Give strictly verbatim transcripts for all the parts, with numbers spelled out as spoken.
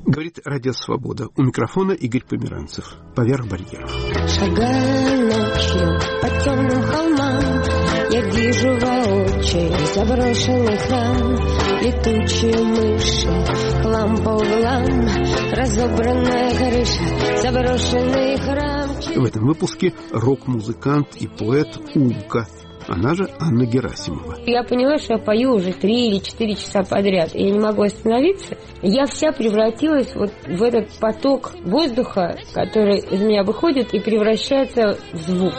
Говорит Радио Свобода. У микрофона Игорь Померанцев. Поверх барьеров. Шагая ночью по темным холмам, я вижу воочию заброшенный храм, летучие мыши, хлам по углам, разобранная крыша, заброшенный храм. В этом выпуске рок-музыкант и поэт Умка, она же Анна Герасимова. Я поняла, что я пою уже три или четыре часа подряд, и я не могу остановиться. Я вся превратилась вот в этот поток воздуха, который из меня выходит и превращается в звук.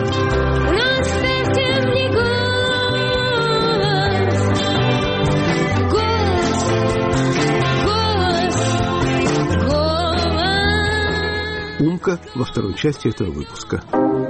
Умка во второй части этого выпуска.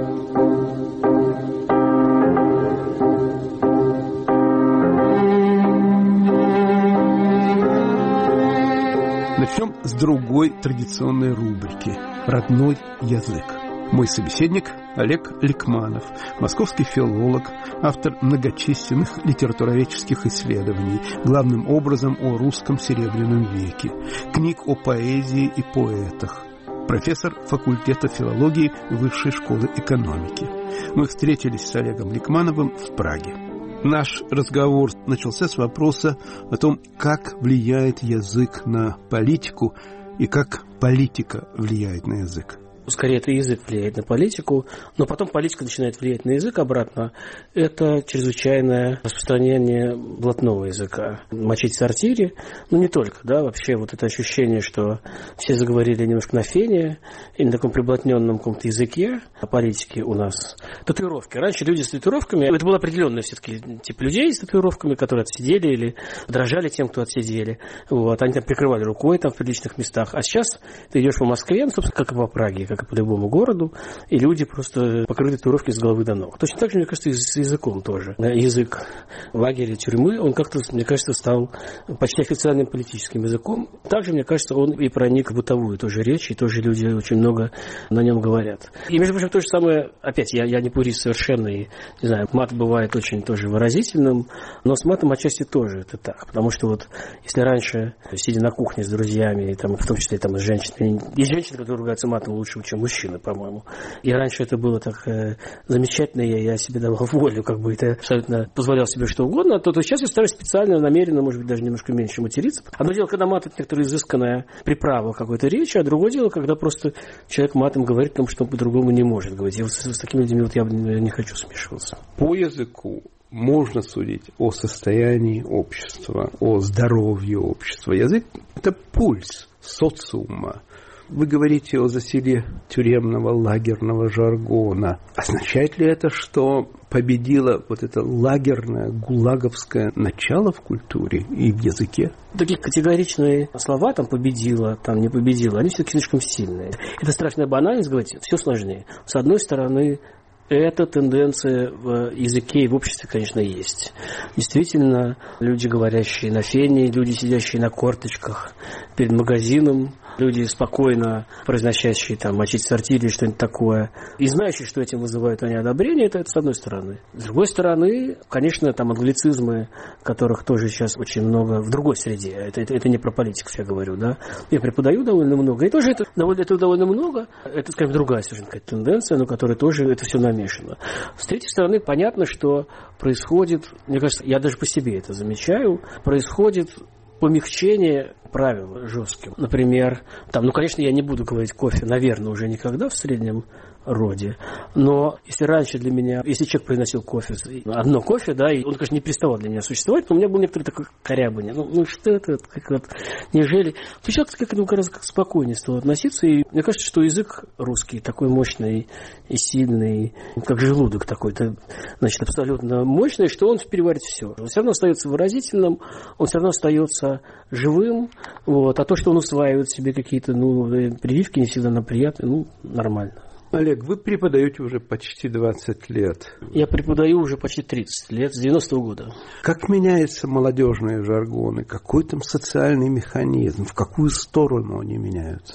Начнем с другой традиционной рубрики «Родной язык». Мой собеседник Олег Ликманов, московский филолог, автор многочисленных литературоведческих исследований, главным образом о русском серебряном веке, книг о поэзии и поэтах, профессор факультета филологии Высшей школы экономики. Мы встретились с Олегом Ликмановым в Праге. Наш разговор начался с вопроса о том, как влияет язык на политику и как политика влияет на язык. Скорее, это язык влияет на политику, но потом политика начинает влиять на язык обратно. Это чрезвычайное распространение блатного языка. Мочить в сортире, ну не только, да, вообще вот это ощущение, что все заговорили немножко на фене и на таком приблотненном каком-то языке о политике у нас. Татуировки. Раньше люди с татуировками, это был определенный все-таки тип людей с татуировками, которые отсидели или дрожали тем, кто отсидели. Вот. Они там прикрывали рукой там в приличных местах. А сейчас ты идешь по Москве, ну, собственно, как и по Праге, как и по любому городу, и люди просто покрыты татуировки с головы до ног. Точно так же, мне кажется, и с языком тоже. Язык лагеря, тюрьмы, он как-то, мне кажется, стал почти официальным политическим языком. Также, мне кажется, он и проник в бытовую тоже речь, и тоже люди очень много на нем говорят. И, между прочим, то же самое, опять, я, я не пурист совершенно, и, не знаю, мат бывает очень тоже выразительным, но с матом отчасти тоже это так, потому что вот, если раньше, сидя на кухне с друзьями, и, там, в том числе там, с женщинами, есть женщины, которые ругаются матом лучше, чем мужчины, по-моему. И раньше это было так э, замечательно, я, я себе давал волю, как бы это абсолютно позволял себе что угодно, то, то сейчас я стараюсь специально, намеренно, может быть, даже немножко меньше материться. Одно дело, когда мат — это некоторая изысканная приправа какой-то речи, а другое дело, когда просто человек матом говорит, потому что он по-другому не может говорить. И вот с, с такими людьми вот я не хочу смешиваться. По языку можно судить о состоянии общества, о здоровье общества. Язык – это пульс социума. Вы говорите о засилии тюремного лагерного жаргона. Означает ли это, что победило вот это лагерное, гулаговское начало в культуре и в языке? Такие категоричные слова, там, победила, там, не победила, они все-таки слишком сильные. Это страшная банальность, говорите, все сложнее. С одной стороны, эта тенденция в языке и в обществе, конечно, есть. Действительно, люди, говорящие на фене, люди, сидящие на корточках перед магазином, люди, спокойно произносящие там мочить в сортире или что-нибудь такое, и знающие, что этим вызывают они одобрение, это, это с одной стороны. С другой стороны, конечно, там англицизмы, которых тоже сейчас очень много в другой среде. Это, это, это не про политиков я говорю, да. Я преподаю довольно много, и тоже это довольно, это довольно много. Это, скажем, другая совершенно какая-то тенденция, но которая тоже это все намешано. С третьей стороны, понятно, что происходит, мне кажется, я даже по себе это замечаю, происходит помягчение правил жестким. Например, там, ну, конечно, я не буду говорить кофе, наверное, уже никогда в среднем роде. Но если раньше для меня, если человек приносил кофе, одно кофе, да, и он, конечно, не переставал для меня существовать, но у меня был некоторый такой корябание. Ну, ну что это, как вот, неужели... То человек как к этому гораздо спокойнее стал относиться, и мне кажется, что язык русский такой мощный и сильный, как желудок такой, значит, абсолютно мощный, что он переварит все. Он все равно остается выразительным, он все равно остается живым, вот, а то, что он усваивает себе какие-то, ну, прививки, не всегда нам приятны, ну, нормально. Олег, вы преподаете уже почти двадцать лет. Я преподаю уже почти тридцать лет, с девяностого года. Как меняются молодежные жаргоны? Какой там социальный механизм? В какую сторону они меняются?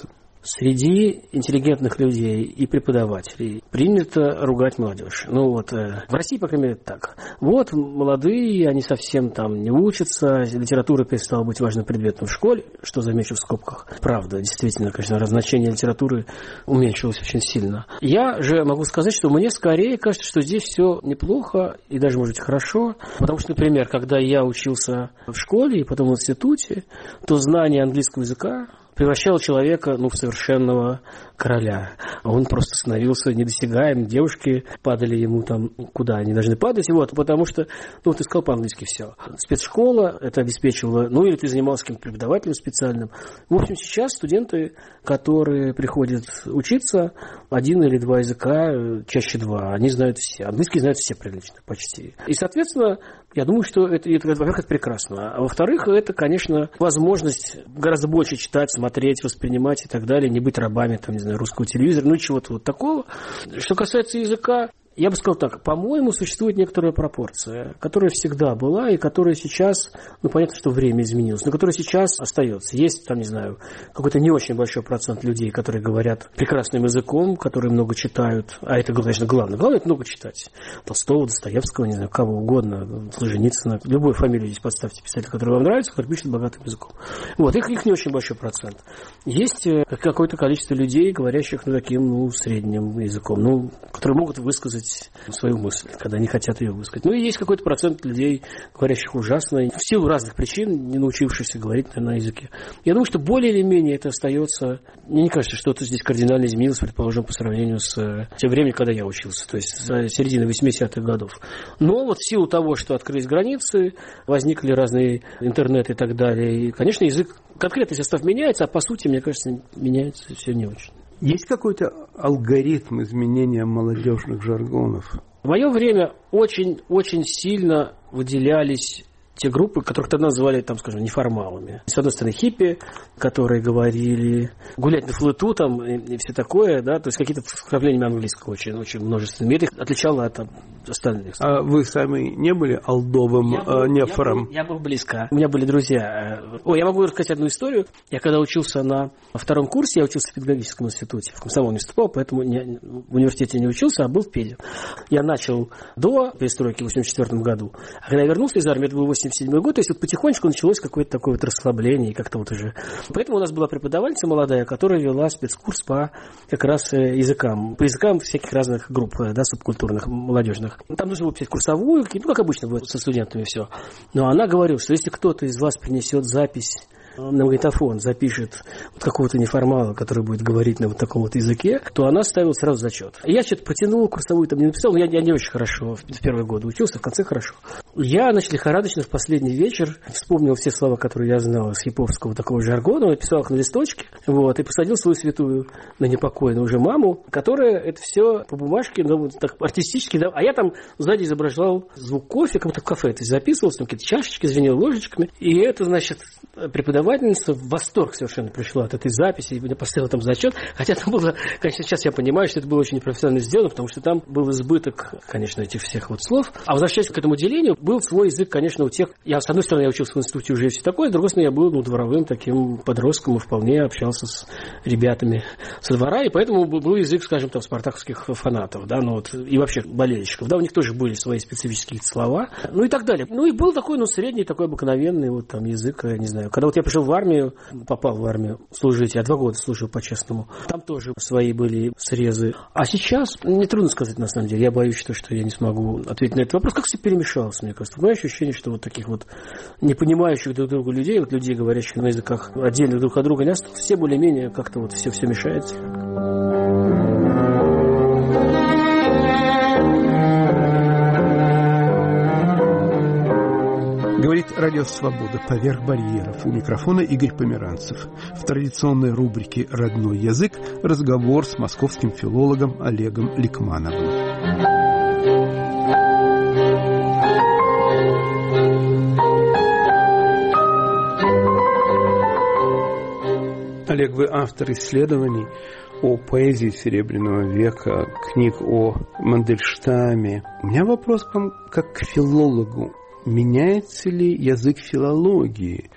Среди интеллигентных людей и преподавателей принято ругать молодежь. Ну вот, э, в России, по крайней мере, так. Вот, молодые, они совсем там не учатся, литература перестала быть важным предметом в школе, что замечу в скобках. Правда, действительно, конечно, значение литературы уменьшилось очень сильно. Я же могу сказать, что мне скорее кажется, что здесь все неплохо и даже, может быть, хорошо. Потому что, например, когда я учился в школе и потом в институте, то знание английского языка превращало человека, ну, в совершенного короля. Он просто становился недосягаем. Девушки падали ему там, куда они должны падать. Вот, потому что, ну, ты сказал по-английски все. Спецшкола это обеспечивала, ну, или ты занимался каким-то преподавателем специальным. В общем, сейчас студенты, которые приходят учиться, один или два языка, чаще два, они знают все. Английский знают все прилично, почти. И, соответственно, я думаю, что это, это, во-первых, это прекрасно. А во-вторых, это, конечно, возможность гораздо больше читать, смотреть, воспринимать и так далее, не быть рабами, там, не знаю, русского телевизора, ну, чего-то вот такого. Что касается языка, я бы сказал так, по-моему, существует некоторая пропорция, которая всегда была и которая сейчас, ну, понятно, что время изменилось, но которая сейчас остается. Есть, там, не знаю, какой-то не очень большой процент людей, которые говорят прекрасным языком, которые много читают, а это, конечно, главное. Главное – это много читать. Толстого, Достоевского, не знаю, кого угодно, Солженицына, любую фамилию здесь подставьте, писатель, который вам нравится, который пишет богатым языком. Вот, их, их не очень большой процент. Есть какое-то количество людей, говорящих, ну, таким, ну, средним языком, ну, которые могут высказать свою мысль, когда они хотят ее высказать. Ну и есть какой-то процент людей, говорящих ужасно, в силу разных причин, не научившихся говорить на языке. Я думаю, что более или менее это остается... Мне не кажется, что что-то здесь кардинально изменилось, предположим, по сравнению с тем временем, когда я учился, то есть с середины восьмидесятых годов. Но вот в силу того, что открылись границы, возникли разные интернеты и так далее, и, конечно, язык, конкретный состав меняется, а по сути, мне кажется, меняется все не очень. Есть какой-то алгоритм изменения молодежных жаргонов? В мое время очень-очень сильно выделялись те группы, которых тогда называли, там, скажем, неформалами. С одной стороны, хиппи, которые говорили гулять на флоту там, и, и все такое, да, то есть какие-то вкраплениями английского очень, очень множественными. Это их отличало от там, остальных. А вы сами не были олдовым я нефором? Я, я был близко. У меня были друзья. О, я могу рассказать одну историю. Я когда учился на втором курсе, я учился в педагогическом институте. В комсомол не вступал, поэтому не, в университете не учился, а был в педе. Я начал до перестройки в восемьдесят четвёртом году. А когда я вернулся из армии, это был восемьдесят седьмой год, то есть вот потихонечку началось какое-то такое вот расслабление, и как-то вот уже. Поэтому у нас была преподавательница молодая, которая вела спецкурс по как раз языкам, по языкам всяких разных групп, да, субкультурных, молодежных. Там нужно было писать курсовую, ну, как обычно будет со студентами все. Но она говорила, что если кто-то из вас принесет запись на магнитофон, запишет вот какого-то неформала, который будет говорить на вот таком вот языке, то она ставила сразу зачет. Я что-то протянул, курсовую там не написал, но я, я не очень хорошо в первые годы учился, в конце хорошо. Я, значит, лихорадочно в последний вечер вспомнил все слова, которые я знал из хиповского такого жаргона, написал их на листочке, вот, и посадил свою святую, на непокойную уже маму, которая это все по бумажке, ну, вот так артистически, да, а я там сзади изображал звук кофе, как будто в кафе это записывался, там какие-то чашечки звенел ложечками, и это, значит, преподавательница в восторг совершенно пришла от этой записи, и мне поставила там зачет, хотя это было, конечно, сейчас я понимаю, что это было очень непрофессионально сделано, потому что там был избыток, конечно, этих всех вот слов, а возвращаясь к этому делению, был свой язык, конечно, у тех, я, с одной стороны, я учился в институте уже и все такое, с другой стороны, я был, ну, дворовым таким подростком и вполне общался с ребятами со двора, и поэтому был язык, скажем, там, спартаковских фанатов, да, ну, вот, и вообще болельщиков, да, у них тоже были свои специфические слова, ну, и так далее. Ну, и был такой, ну, средний, такой обыкновенный, вот, там, язык, я не знаю, когда вот я пришел в армию, попал в армию служить, я два года служил по-честному, там тоже свои были срезы. А сейчас, не трудно сказать, на самом деле, я боюсь, что, что я не смогу ответить на этот вопрос, как все перемешалось, мне кажется. У меня ощущение, что вот таких вот не понимающих друг друга людей, вот людей, говорящих на языках отдельных друг от друга, не осталось, все более-менее как-то вот все, все мешается. Говорит Радио Свобода «Поверх барьеров». У микрофона Игорь Померанцев. В традиционной рубрике «Родной язык» разговор с московским филологом Олегом Ликмановым. Олег, вы автор исследований о поэзии Серебряного века, книг о Мандельштаме. У меня вопрос к вам как к филологу. Меняется ли язык филологии?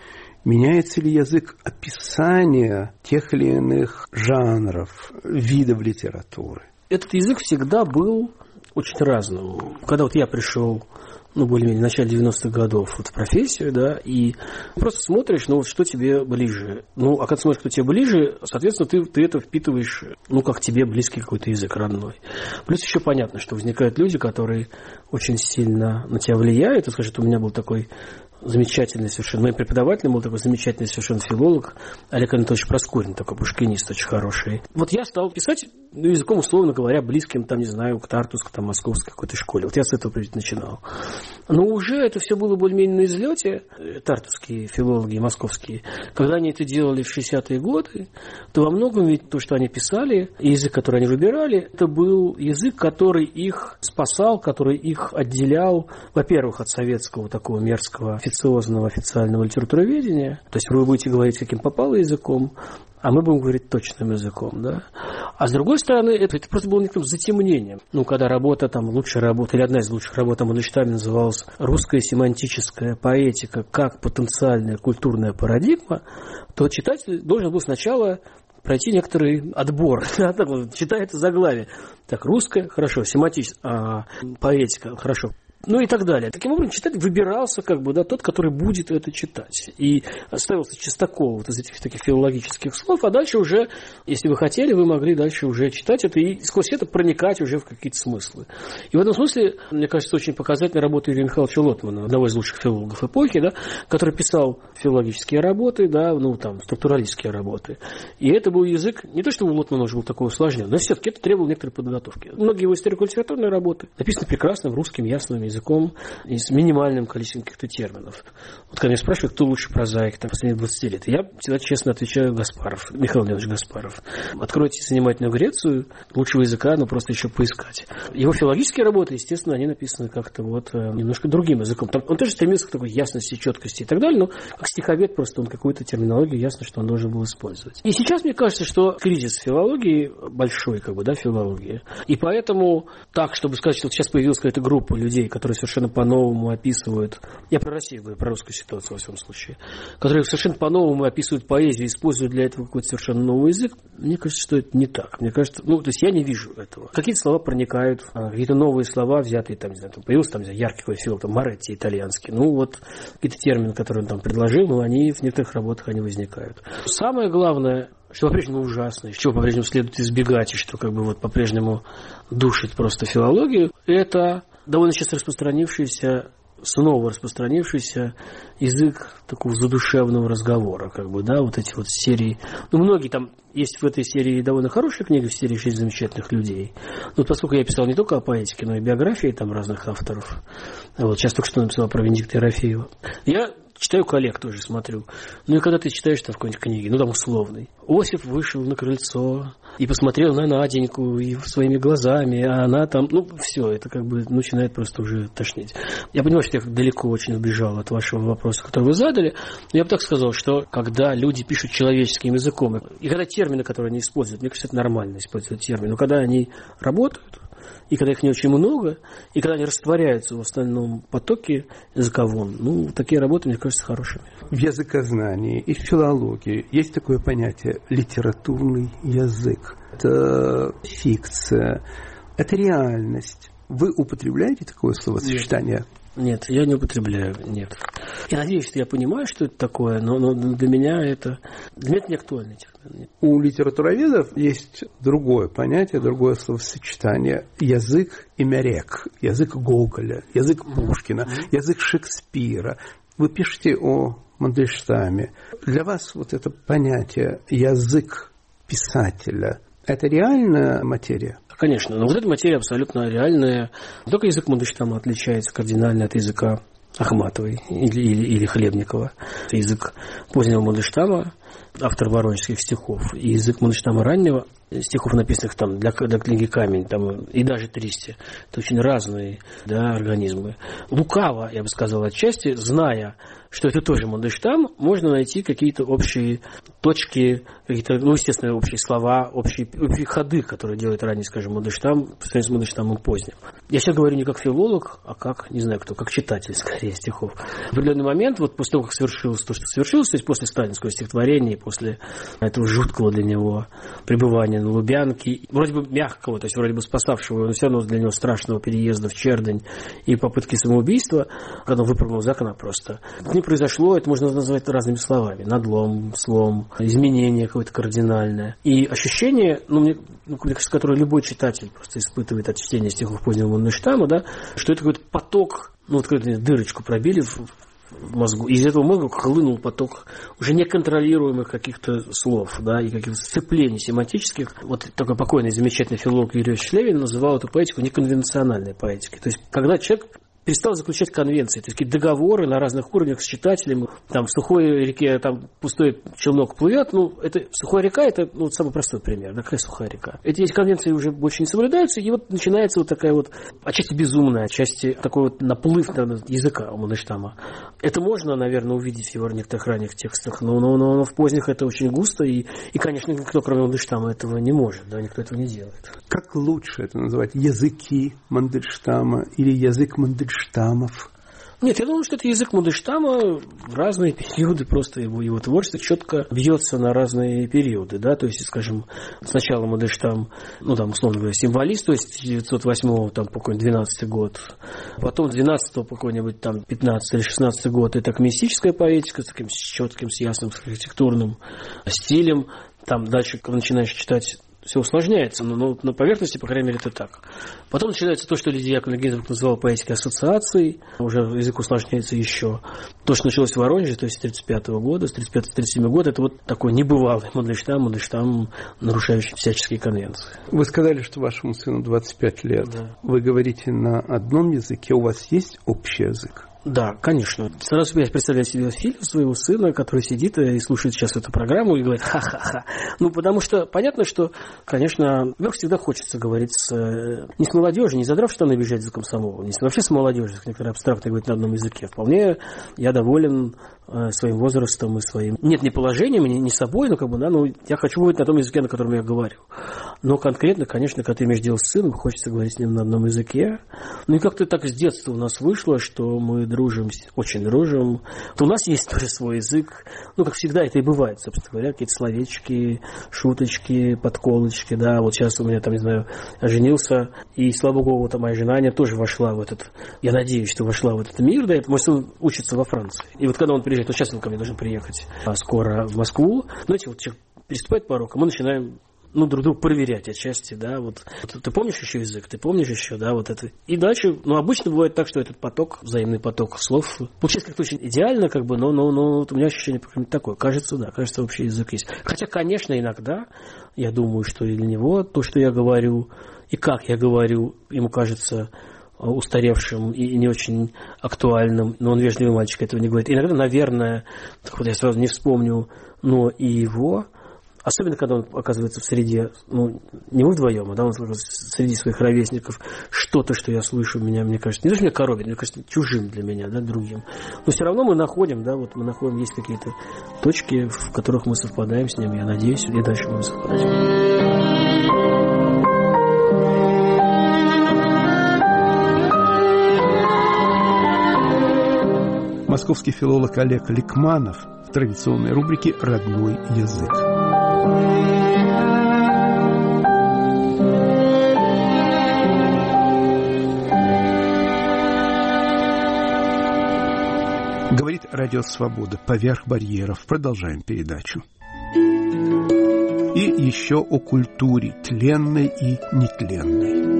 Меняется ли язык описания тех или иных жанров, видов литературы? Этот язык всегда был очень разным. Когда вот я пришел, ну, более-менее в начале девяностых годов вот в профессию, да, и просто смотришь, ну, вот что тебе ближе. Ну, а когда смотришь, что тебе ближе, соответственно, ты, ты это впитываешь, ну, как тебе близкий какой-то язык родной. Плюс еще понятно, что возникают люди, которые очень сильно на тебя влияют. И, скажет, у меня был такой замечательный совершенно, моим преподавателем был такой замечательный совершенно филолог Олег Анатольевич Проскурин, такой пушкинист очень хороший. Вот я стал писать, ну, языком, условно говоря, близким, там, не знаю, к тартусской, там, московской какой-то школе. Вот я с этого начинал. Но уже это все было более-менее на излете, тартусские филологи, московские. Когда они это делали в шестидесятые годы, то во многом ведь то, что они писали, и язык, который они выбирали, это был язык, который их спасал, который их отделял, во-первых, от советского такого мерзкого официозного официального литературоведения. То есть вы будете говорить, каким попало языком, а мы будем говорить точным языком, да. А с другой стороны, это, это просто было неким затемнением. Ну, когда работа, там, лучшая работа, или одна из лучших работ Мандельштама называлась «Русская семантическая поэтика как потенциальная культурная парадигма», то читатель должен был сначала пройти некоторый отбор. Читает заглавие. Так, русская, хорошо, семантическая, а, поэтика, хорошо. Ну и так далее. Таким образом, читатель выбирался, как бы, да, тот, который будет это читать. И ставился Чистаков вот из этих таких филологических слов, а дальше уже, если вы хотели, вы могли дальше уже читать это и сквозь это проникать уже в какие-то смыслы. И в этом смысле, мне кажется, очень показательная работа Юрия Михайловича Лотмана, одного из лучших филологов эпохи, да, который писал филологические работы, да, ну, там, структуралистские работы. И это был язык, не то, что у Лотмана уже был такой усложненный, но все-таки это требовало некоторой подготовки. Многие его историко-литературные работы написаны прекрасно, русским, ясным языком и с минимальным количеством каких-то терминов. Вот когда меня спрашивают, кто лучше прозаик там, последние двадцать лет, я всегда честно отвечаю: Гаспаров, Михаил Леонидович Гаспаров. Откройте занимательную Грецию, лучшего языка, но просто еще поискать. Его филологические работы, естественно, они написаны как-то вот немножко другим языком. Там он тоже стремился к такой ясности, четкости и так далее, но как стиховед просто он какую-то терминологию ясно, что он должен был использовать. И сейчас мне кажется, что кризис филологии большой, как бы, да, филологии. И поэтому так, чтобы сказать, что сейчас появилась какая-то группа людей, которые совершенно по-новому описывают, я про Россию говорю, про русскую ситуацию во всем случае, которые совершенно по-новому описывают поэзию, используют для этого какой-то совершенно новый язык, мне кажется, что это не так. Мне кажется, ну, то есть я не вижу этого. Какие-то слова проникают, какие-то новые слова взятые, там, не знаю, там появился там, не знаю, яркий какой-то филолог, там, Моретти итальянский, ну, вот какие-то термины, которые он там предложил, но они в некоторых работах они возникают. Самое главное, что по-прежнему ужасно, чего по-прежнему следует избегать, и что как бы вот по-прежнему душит просто филологию, это довольно часто распространившийся, снова распространившийся язык такого задушевного разговора, как бы, да, вот эти вот серии. Ну, многие там, есть в этой серии довольно хорошая книга, в серии «Шесть замечательных людей». Но поскольку я писал не только о поэтике, но и биографии там разных авторов, вот, сейчас только что написал про Венедикта Ерофеева, я читаю коллег тоже, смотрю. Ну и когда ты читаешь там в какой-нибудь книге, ну там условный. Осип вышел на крыльцо и посмотрел на Наденьку и своими глазами, а она там, ну все, это как бы начинает просто уже тошнить. Я понимаю, что я далеко очень убежал от вашего вопроса, который вы задали, но я бы так сказал, что когда люди пишут человеческим языком, и когда термины, которые они используют, мне кажется, это нормально использовать термины, но когда они работают, и когда их не очень много, и когда они растворяются в остальном потоке языковом, ну, такие работы, мне кажется, хорошими. В языкознании и в филологии есть такое понятие литературный язык. Это фикция, это реальность. Вы употребляете такое словосочетание? Нет, я не употребляю, нет. Я надеюсь, что я понимаю, что это такое, но, но для меня это... Для меня это не актуальный термин. У литературоведов есть другое понятие, другое словосочетание. Язык имя рек, язык Гоголя, язык Пушкина, язык Шекспира. Вы пишете о Мандельштаме. Для вас вот это понятие язык писателя – это реальная материя? Конечно, но вот эта материя абсолютно реальная. Только язык Мандельштама отличается кардинально от языка Ахматовой или, или, или Хлебникова. Это язык позднего Мандельштама, автор воронежских стихов, и язык Мандельштама раннего, стихов, написанных там для, для книги «Камень», там, и даже «Тристи». Это очень разные, да, организмы. Лукаво, я бы сказал, отчасти, зная, что это тоже Мандельштам, можно найти какие-то общие точки, какие-то, ну, естественно, общие слова, общие, общие ходы, которые делает ранний, скажем, Мандельштам, по сравнению с Мандельштамом поздним. Я сейчас говорю не как филолог, а как, не знаю кто, как читатель, скорее, стихов. В определенный момент, вот после того, как свершилось то, что свершилось, то есть после сталинского стихотворения, после этого жуткого для него пребывания на Лубянке, вроде бы мягкого, то есть вроде бы спасавшего, но все равно для него страшного переезда в Чердынь и попытки самоубийства, когда он выпрыгнул из окна просто. Не произошло, это можно назвать разными словами. Надлом, слом, изменение какое-то кардинальное. И ощущение, ну, мне, ну, мне кажется, которое любой читатель просто испытывает от чтения стихов позднего Мандельштама, да, что это какой-то поток, ну, вот какую-то дырочку пробили в, в мозгу. И из этого мозга хлынул поток уже неконтролируемых каких-то слов, да, и каких-то сцеплений семантических. Вот такой покойный, замечательный филолог Юрий Шлевин называл эту поэтику неконвенциональной поэтикой. То есть, когда человек перестал заключать конвенции, то есть какие-то договоры на разных уровнях с читателем. Там в сухой реке там пустой челнок плывет. Ну, это сухая река, это ну, самый простой пример. Да, какая сухая река? Эти, эти конвенции уже больше не соблюдаются, и вот начинается вот такая вот отчасти безумная, отчасти такой вот наплыв, наверное, языка у Мандельштама. Это можно, наверное, увидеть в его некоторых ранних текстах, но, но, но, но в поздних это очень густо, и, и, конечно, никто, кроме Мандельштама, этого не может, да, никто этого не делает. Как лучше это называть? Языки Мандельштама или язык Мандельштама? Штамов. Нет, я думаю, что это язык Мандельштама в разные периоды, просто его, его творчество четко бьется на разные периоды, да, то есть, скажем, сначала Мандельштам, ну, там, условно говоря, символист, то есть с девятьсот восьмого, там, по какой-нибудь двенадцатый год, потом с двенадцатого по какой-нибудь, там, пятнадцатый или шестнадцатый год, это так мистическая поэтика, с таким четким, с ясным, с архитектурным стилем, там, дальше, когда начинаешь читать, все усложняется, но, но на поверхности, по крайней мере, это так. Потом начинается то, что Лидия Яковлевна Гинзбург называла поэтикой ассоциаций, уже язык усложняется еще. То, что началось в Воронеже, то есть с тридцать пятого года, с тридцать пятого — тридцать седьмого года, это вот такой небывалый Мандельштам, Мандельштам, нарушающий всяческие конвенции. Вы сказали, что вашему сыну двадцать пять лет. Да. Вы говорите на одном языке, у вас есть общий язык? Да, конечно. Сразу я представляю себе фильм своего сына, который сидит и слушает сейчас эту программу и говорит ха-ха-ха. Ну, потому что понятно, что, конечно, во-первых, всегда хочется говорить с, не с молодежью, не задрав штаны бежать за комсомолом, не вообще с молодежью, как некоторые абстрактно говорят на одном языке. Вполне я доволен своим возрастом и своим... Нет, не положением, не, не собой, но как бы, да, ну, я хочу говорить на том языке, на котором я говорю. Но конкретно, конечно, когда ты имеешь дело с сыном, хочется говорить с ним на одном языке. Ну, и как-то так с детства у нас вышло, что мы дружим, очень дружим. Вот у нас есть тоже свой язык. Ну, как всегда это и бывает, собственно говоря, какие-то словечки, шуточки, подколочки, да. Вот сейчас у меня там, не знаю, женился, и, слава богу, вот моя жена, она тоже вошла в этот, я надеюсь, что вошла в этот мир, да, это мой сын учится во Франции. И вот когда он приезжает, вот сейчас он ко мне должен приехать скоро в Москву, знаете, вот человек переступает порог, а мы начинаем ну, друг друга проверять отчасти, да, вот. вот ты помнишь еще язык, ты помнишь еще, да, вот это. И дальше, ну, обычно бывает так, что этот поток, взаимный поток слов, получается как-то очень идеально, как бы, но, но, но вот у меня ощущение такое, кажется, да, кажется, общий язык есть. Хотя, конечно, иногда, я думаю, что и для него то, что я говорю, и как я говорю, ему кажется устаревшим и не очень актуальным, но он вежливый мальчик, этого не говорит. Иногда, наверное, так вот я сразу не вспомню, но и его, особенно когда он оказывается в среде, ну, не мы вдвоем, а да, он среди своих ровесников, что-то, что я слышу, меня, мне кажется, не то, что меня коробит, мне кажется, чужим для меня, да, другим. Но все равно мы находим, да, вот мы находим, есть какие-то точки, в которых мы совпадаем с ним, я надеюсь, и дальше будем совпадать. Московский филолог Олег Ликманов в традиционной рубрике «Родной язык». Говорит Радио Свобода. Поверх барьеров. Продолжаем передачу. И еще о культуре тленной и нетленной.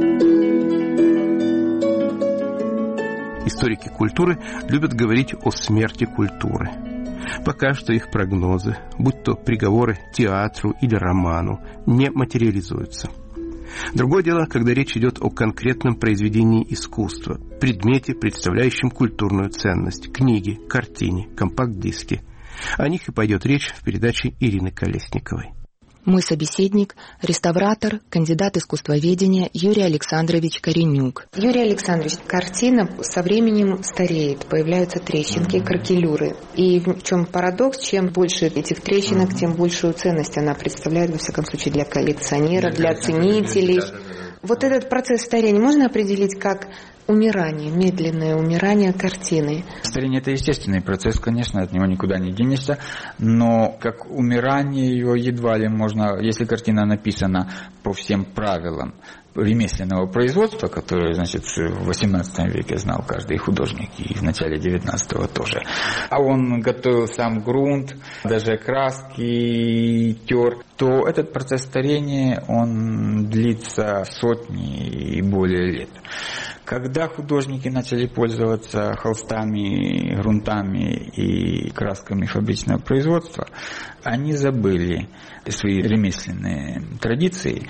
Историки культуры любят говорить о смерти культуры. Пока что их прогнозы, будь то приговоры театру или роману, не материализуются. Другое дело, когда речь идет о конкретном произведении искусства, предмете, представляющем культурную ценность, книге, картине, компакт-диске. О них и пойдет речь в передаче Ирины Колесниковой. Мой собеседник – реставратор, кандидат искусствоведения Юрий Александрович Коренюк. Юрий Александрович, картина со временем стареет, появляются трещинки, кракелюры. И в чем парадокс, чем больше этих трещинок, тем большую ценность она представляет, во всяком случае, для коллекционера, для ценителей. Вот этот процесс старения можно определить как умирание, медленное умирание картины? Старение – это естественный процесс, конечно, от него никуда не денешься, но как умирание ее едва ли можно, если картина написана по всем правилам ремесленного производства, которое, значит, в восемнадцатом веке знал каждый художник, и в начале девятнадцатого тоже. А он готовил сам грунт, даже краски тер, то этот процесс старения, он длится сотни и более лет. Когда художники начали пользоваться холстами, грунтами и красками фабричного производства, они забыли свои ремесленные традиции.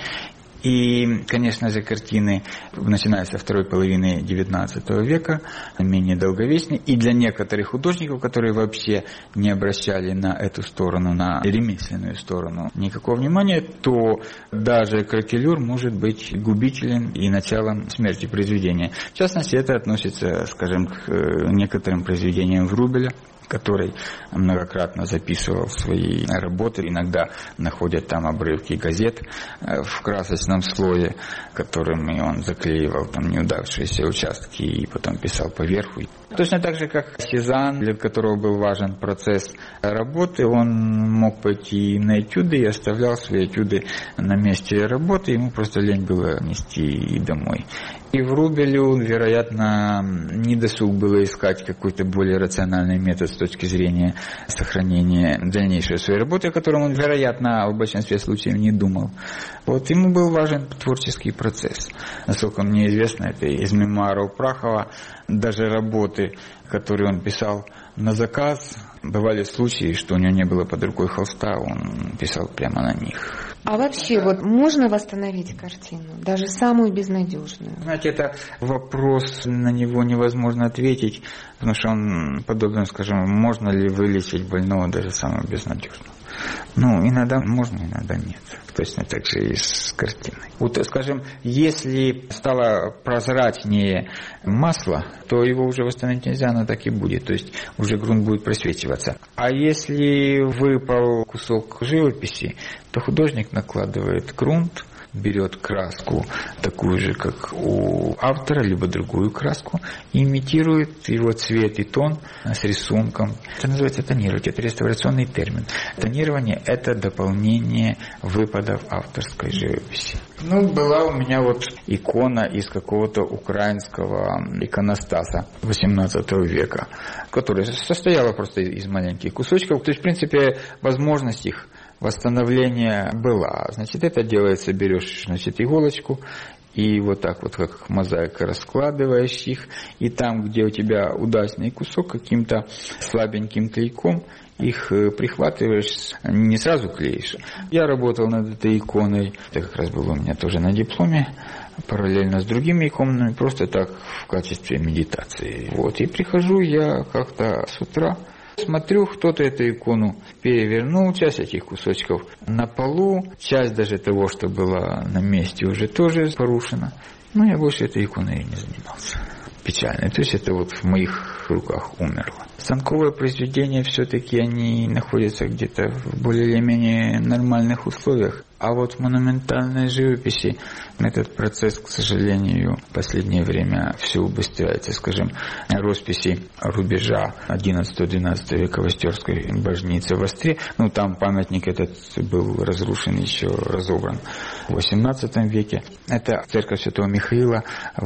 И, конечно же, картины, начиная со второй половины девятнадцатого века, менее долговечны. И для некоторых художников, которые вообще не обращали на эту сторону, на ремесленную сторону никакого внимания, то даже кракелюр может быть губителен и началом смерти произведения. В частности, это относится, скажем, к некоторым произведениям Врубеля, который многократно записывал свои работы. Иногда находят там обрывки газет в красочном слое, которыми он заклеивал там неудавшиеся участки и потом писал поверху. Точно так же, как Сезанн, для которого был важен процесс работы, он мог пойти на этюды и оставлял свои этюды на месте работы, ему просто лень было нести домой. И Врубелю, вероятно, недосуг было искать какой-то более рациональный метод с точки зрения сохранения дальнейшей своей работы, о котором он, вероятно, в большинстве случаев не думал. Вот ему был важен творческий процесс. Насколько мне известно, это из мемуаров Прахова, даже работы, которые он писал на заказ, бывали случаи, что у него не было под рукой холста, он писал прямо на них. А вообще, вот можно восстановить картину, даже самую безнадежную? Знаете, это вопрос, на него невозможно ответить, потому что он подобен, скажем, можно ли вылечить больного даже самого безнадежного. Ну, иногда можно, иногда нет. Точно так же и с картиной. Вот, скажем, если стало прозрачнее масло, то его уже восстановить нельзя, оно так и будет. То есть уже грунт будет просвечиваться. А если выпал кусок живописи, то художник накладывает грунт, берет краску, такую же, как у автора, либо другую краску, и имитирует его цвет и тон с рисунком. Это называется тонировать, это реставрационный термин. Тонирование – это дополнение выпадов авторской живописи. Ну, была у меня вот икона из какого-то украинского иконостаса восемнадцатого века, которая состояла просто из маленьких кусочков. То есть, в принципе, возможность их восстановление была. Значит, это делается, берешь, значит, иголочку и вот так вот, как мозаика, раскладываешь их, и там, где у тебя удачный кусок, каким-то слабеньким клейком их прихватываешь, не сразу клеишь. Я работал над этой иконой, это как раз было у меня тоже на дипломе, параллельно с другими иконами, просто так в качестве медитации. Вот, и прихожу я как-то с утра, смотрю, кто-то эту икону перевернул, часть этих кусочков на полу, часть даже того, что было на месте, уже тоже порушена. Но я больше этой иконой и не занимался. Печально. То есть это вот в моих руках умерло. Станковые произведения все-таки они находятся где-то в более или менее нормальных условиях. А вот в монументальной живописи этот процесс, к сожалению, в последнее время все убыстряется. Скажем, росписи рубежа одиннадцатого-двенадцатого века в Остерской божнице в Остре, ну там памятник этот был разрушен, еще разобран в восемнадцатом веке. Это церковь Святого Михаила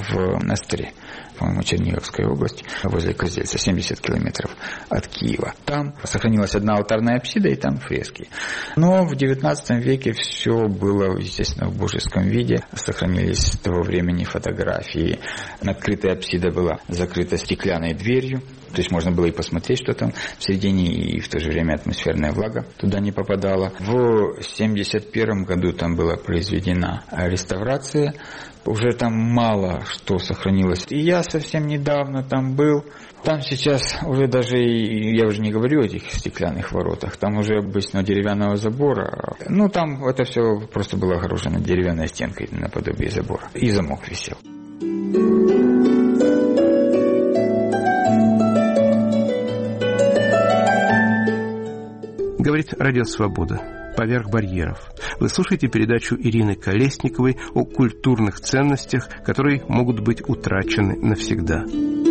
в Остре, по-моему, Черниговская область, возле Козельца, семьдесят километров от Киева. Там сохранилась одна алтарная апсида, и там фрески. Но в девятнадцатом веке все было, естественно, в божеском виде. Сохранились с того времени фотографии. Открытая апсида была закрыта стеклянной дверью. То есть можно было и посмотреть, что там в середине, и в то же время атмосферная влага туда не попадала. В семьдесят первом году там была произведена реставрация. Уже там мало что сохранилось. И я совсем недавно там был. Там сейчас уже даже, я уже не говорю о этих стеклянных воротах, там уже обычно деревянного забора. Ну, там это все просто было огорожено деревянной стенкой наподобие забора. И замок висел. Говорит Радио Свобода. «Поверх барьеров». Вы слушаете передачу Ирины Колесниковой о культурных ценностях, которые могут быть утрачены навсегда.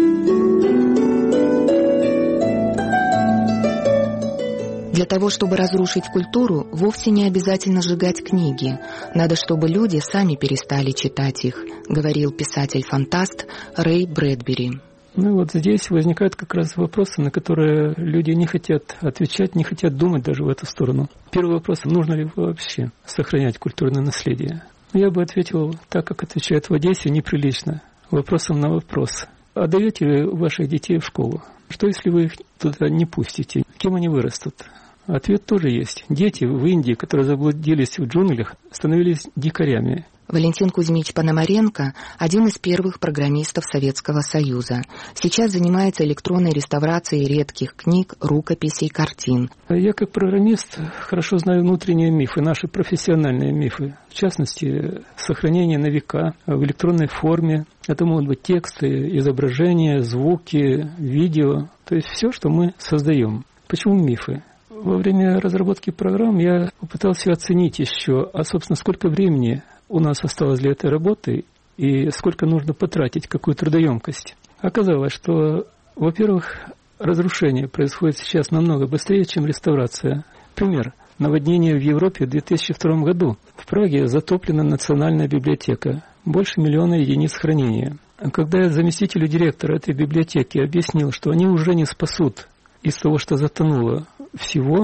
Для того, чтобы разрушить культуру, вовсе не обязательно сжигать книги. Надо, чтобы люди сами перестали читать их, говорил писатель-фантаст Рэй Брэдбери. Ну вот здесь возникают как раз вопросы, на которые люди не хотят отвечать, не хотят думать даже в эту сторону. Первый вопрос: нужно ли вообще сохранять культурное наследие? Я бы ответил так, как отвечают в Одессе, неприлично. Вопросом на вопрос. Отдаете ли ваших детей в школу? Что если вы их туда не пустите? Кем они вырастут? Ответ тоже есть. Дети в Индии, которые заблудились в джунглях, становились дикарями. Валентин Кузьмич Пономаренко – один из первых программистов Советского Союза. Сейчас занимается электронной реставрацией редких книг, рукописей, картин. Я как программист хорошо знаю внутренние мифы, наши профессиональные мифы. В частности, сохранение на века в электронной форме. Это могут быть тексты, изображения, звуки, видео. То есть все, что мы создаем. Почему мифы? Во время разработки программ я попытался оценить еще, а, собственно, сколько времени у нас осталось для этой работы и сколько нужно потратить, какую трудоемкость. Оказалось, что, во-первых, разрушение происходит сейчас намного быстрее, чем реставрация. Пример. Наводнение в Европе в две тысячи втором году. В Праге затоплена национальная библиотека. Больше миллиона единиц хранения. Когда я заместителю директора этой библиотеки объяснил, что они уже не спасут из того, что затонуло, всего,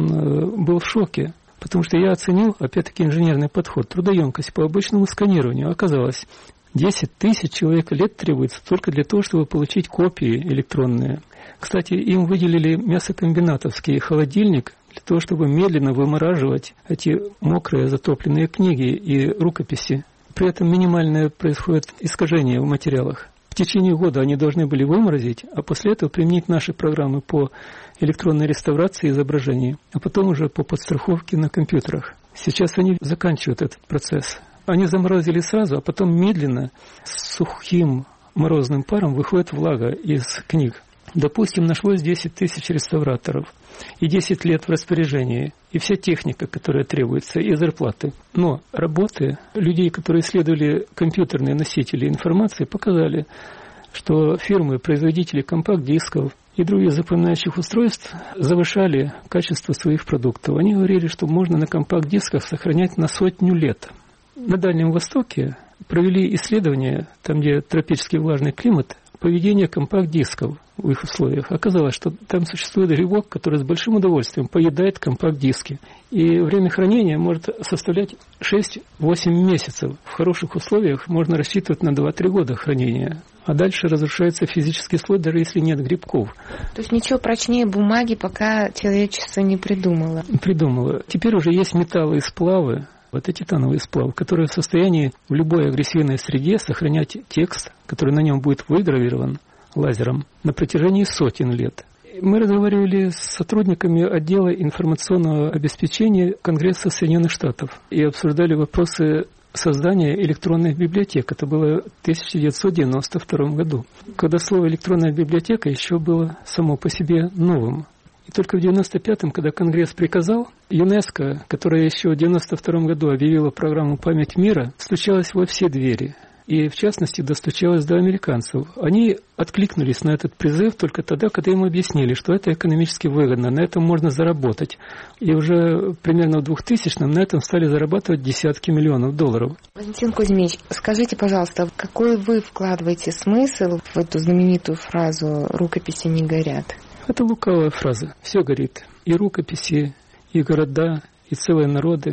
он был в шоке. Потому что я оценил, опять-таки, инженерный подход, трудоемкость по обычному сканированию. Оказалось, десять тысяч человек лет требуется только для того, чтобы получить копии электронные. Кстати, им выделили мясокомбинатовский холодильник для того, чтобы медленно вымораживать эти мокрые затопленные книги и рукописи. При этом минимальное происходит искажение в материалах. В течение года они должны были выморозить, а после этого применить наши программы по электронной реставрации изображений, а потом уже по подстраховке на компьютерах. Сейчас они заканчивают этот процесс. Они заморозили сразу, а потом медленно с сухим морозным паром выходит влага из книг. Допустим, нашлось десять тысяч реставраторов и десять лет в распоряжении, и вся техника, которая требуется, и зарплаты. Но работы людей, которые исследовали компьютерные носители информации, показали, что фирмы, производители компакт-дисков и других запоминающих устройств завышали качество своих продуктов. Они говорили, что можно на компакт-дисках сохранять на сотню лет. На Дальнем Востоке провели исследования, там, где тропический влажный климат, поведение компакт-дисков в их условиях. Оказалось, что там существует грибок, который с большим удовольствием поедает компакт-диски. И время хранения может составлять шесть-восемь месяцев. В хороших условиях можно рассчитывать на два-три года хранения. А дальше разрушается физический слой, даже если нет грибков. То есть ничего прочнее бумаги пока человечество не придумало? Придумало. Теперь уже есть металлы и сплавы. Это титановый сплав, который в состоянии в любой агрессивной среде сохранять текст, который на нем будет выгравирован лазером на протяжении сотен лет. Мы разговаривали с сотрудниками отдела информационного обеспечения Конгресса Соединенных Штатов и обсуждали вопросы создания электронных библиотек. Это было в тысяча девятьсот девяносто втором году, когда слово «электронная библиотека» еще было само по себе новым. И только в девяносто пятом, когда Конгресс приказал, ЮНЕСКО, которая еще в девяносто втором году объявила программу «Память мира», стучалась во все двери. И, в частности, достучалась до американцев. Они откликнулись на этот призыв только тогда, когда им объяснили, что это экономически выгодно, на этом можно заработать. И уже примерно в двухтысячном на этом стали зарабатывать десятки миллионов долларов. Валентин Кузьмич, скажите, пожалуйста, какой вы вкладываете смысл в эту знаменитую фразу «рукописи не горят»? Это лукавая фраза. Все горит. И рукописи, и города, и целые народы.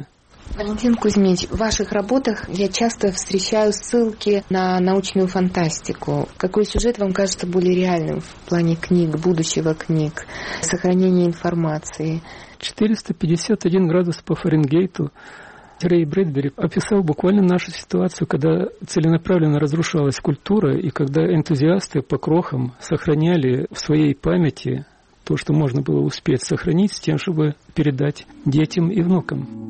Валентин Кузьмич, в ваших работах я часто встречаю ссылки на научную фантастику. Какой сюжет вам кажется более реальным в плане книг, будущего книг, сохранения информации? четыреста пятьдесят один градус по Фаренгейту. Рэй Брэдбери описал буквально нашу ситуацию, когда целенаправленно разрушалась культура, и когда энтузиасты по крохам сохраняли в своей памяти то, что можно было успеть сохранить, с тем, чтобы передать детям и внукам.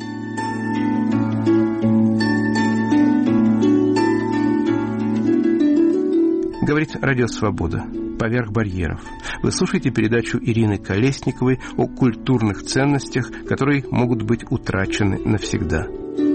Говорит Радио Свобода. Поверх барьеров. Вы слушаете передачу Ирины Колесниковой о культурных ценностях, которые могут быть утрачены навсегда.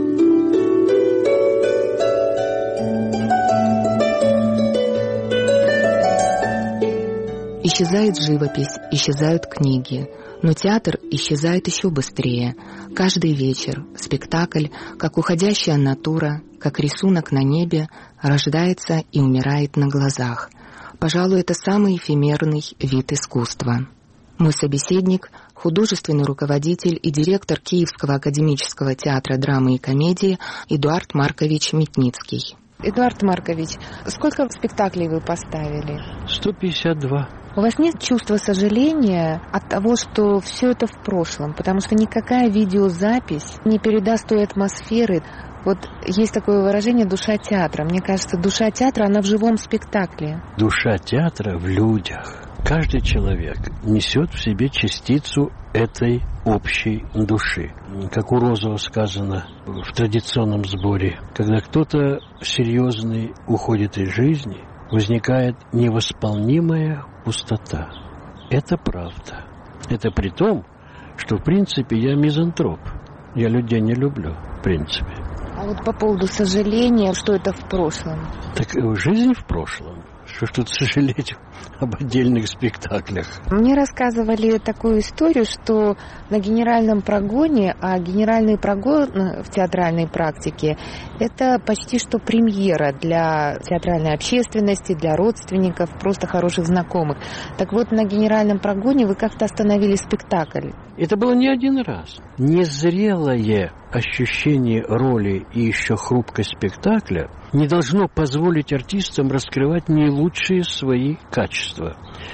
Исчезает живопись, исчезают книги, но театр исчезает еще быстрее. Каждый вечер спектакль, как уходящая натура, как рисунок на небе, рождается и умирает на глазах. Пожалуй, это самый эфемерный вид искусства. Мой собеседник – художественный руководитель и директор Киевского академического театра драмы и комедии Эдуард Маркович Метницкий. Эдуард Маркович, сколько спектаклей вы поставили? сто пятьдесят два. У вас нет чувства сожаления от того, что все это в прошлом? Потому что никакая видеозапись не передаст той атмосферы. Вот есть такое выражение «душа театра». Мне кажется, душа театра, она в живом спектакле. Душа театра в людях. Каждый человек несет в себе частицу этой общей души. Как у Розова сказано в традиционном сборе, когда кто-то серьезный уходит из жизни, возникает невосполнимая пустота. Это правда. Это при том, что в принципе я мизантроп. Я людей не люблю, в принципе. А вот по поводу сожаления, что это в прошлом? Так жизнь в прошлом. Что ж тут сожалеть об отдельных спектаклях? Мне рассказывали такую историю, что на генеральном прогоне, а генеральный прогон в театральной практике – это почти что премьера для театральной общественности, для родственников, просто хороших знакомых. Так вот, на генеральном прогоне вы как-то остановили спектакль. Это было не один раз. Незрелое ощущение роли и еще хрупкость спектакля не должно позволить артистам раскрывать наилучшие свои качества.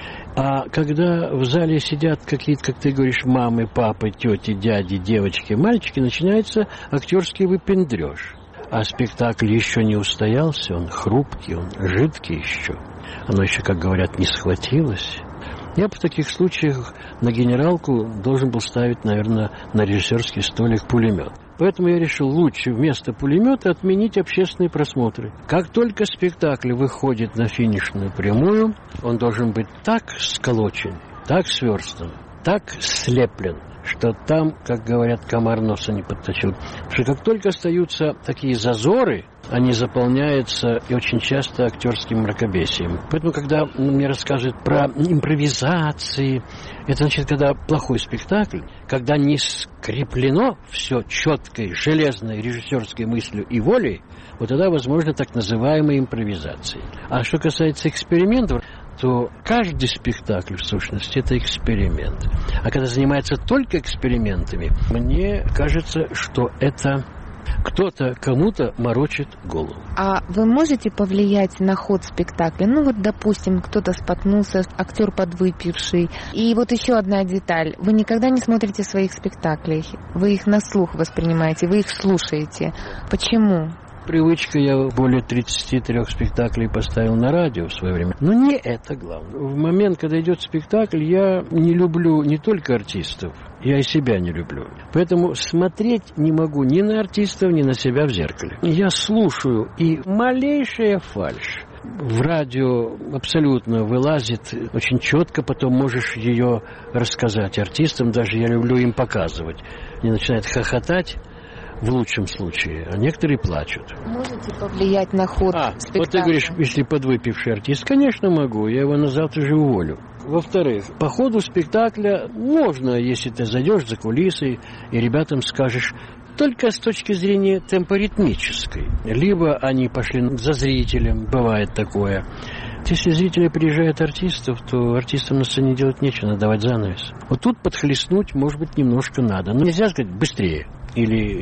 А когда в зале сидят какие-то, как ты говоришь, мамы, папы, тети, дяди, девочки, мальчики, начинается актерский выпендрёж. А спектакль еще не устоялся, он хрупкий, он жидкий еще. Оно еще, как говорят, не схватилось. Я в таких случаях на генералку должен был ставить, наверное, на режиссерский столик пулемет. Поэтому я решил лучше вместо пулемета отменить общественные просмотры. Как только спектакль выходит на финишную прямую, он должен быть так сколочен, так сверстан, так слеплен, что там, как говорят, комар носа не подточил. Что как только остаются такие зазоры, они заполняются и очень часто актерским мракобесием. Поэтому, когда мне рассказывают про импровизации, это значит, когда плохой спектакль, когда не скреплено все четкой, железной режиссерской мыслью и волей, вот тогда возможно так называемые импровизации. А что касается экспериментов, то каждый спектакль, в сущности, это эксперимент. А когда занимается только экспериментами, мне кажется, что это кто-то кому-то морочит голову. А вы можете повлиять на ход спектакля? Ну вот, допустим, кто-то споткнулся, актер подвыпивший. И вот еще одна деталь. Вы никогда не смотрите своих спектаклей. Вы их на слух воспринимаете, вы их слушаете. Почему? Привычка, я более тридцати трёх спектаклей поставил на радио в свое время. Но не это главное. В момент, когда идет спектакль, я не люблю не только артистов, я и себя не люблю. Поэтому смотреть не могу ни на артистов, ни на себя в зеркале. Я слушаю, и малейшая фальшь в радио абсолютно вылазит очень четко, потом можешь ее рассказать артистам, даже я люблю им показывать. Они начинают хохотать, в лучшем случае, а некоторые плачут. Можете повлиять на ход а, спектакля? Вот ты говоришь, если подвыпивший артист, конечно, могу, я его на завтра же уволю. Во-вторых, по ходу спектакля можно, если ты зайдешь за кулисы и ребятам скажешь, только с точки зрения темпоритмической. Либо они пошли за зрителем, бывает такое. Если зрители приезжают артистов, то артистам на сцене делать нечего, надо давать занавес. Вот тут подхлестнуть, может быть, немножко надо. Но нельзя сказать быстрее или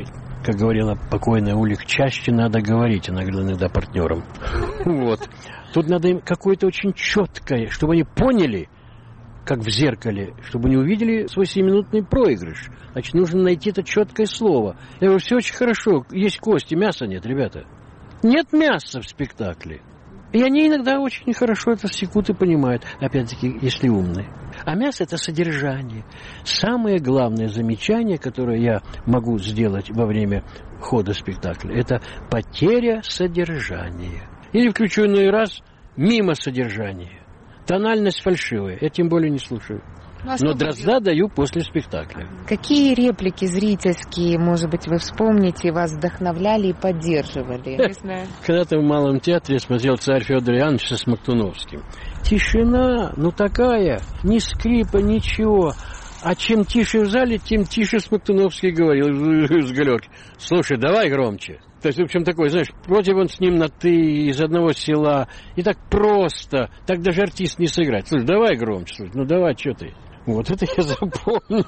как говорила покойная Улик, чаще надо говорить, она говорила иногда партнерам. Вот. Тут надо им какое-то очень четкое, чтобы они поняли, как в зеркале, чтобы не увидели свой семиминутный проигрыш. Значит, нужно найти это четкое слово. Я говорю, все очень хорошо, есть кости, мяса нет, ребята. Нет мяса в спектакле. И они иногда очень хорошо это секут и понимают, опять-таки, если умные. А мясо – это содержание. Самое главное замечание, которое я могу сделать во время хода спектакля, это потеря содержания. Или включу иной раз мимо содержания. Тональность фальшивая, я тем более не слушаю. Но Дрозда даю после спектакля. Какие реплики зрительские, может быть, вы вспомните, вас вдохновляли и поддерживали? Когда-то в Малом театре смотрел «Царь Федор Иоаннович» со Смоктуновским. Тишина, ну такая, ни скрипа, ничего. А чем тише в зале, тем тише Смоктуновский говорил с галерки. Слушай, давай громче. То есть, в общем, такой, знаешь, вроде он с ним на «ты», из одного села. И так просто, так даже артист не сыграть. Слушай, давай громче, слушай, ну давай, что ты? Вот это я запомнил.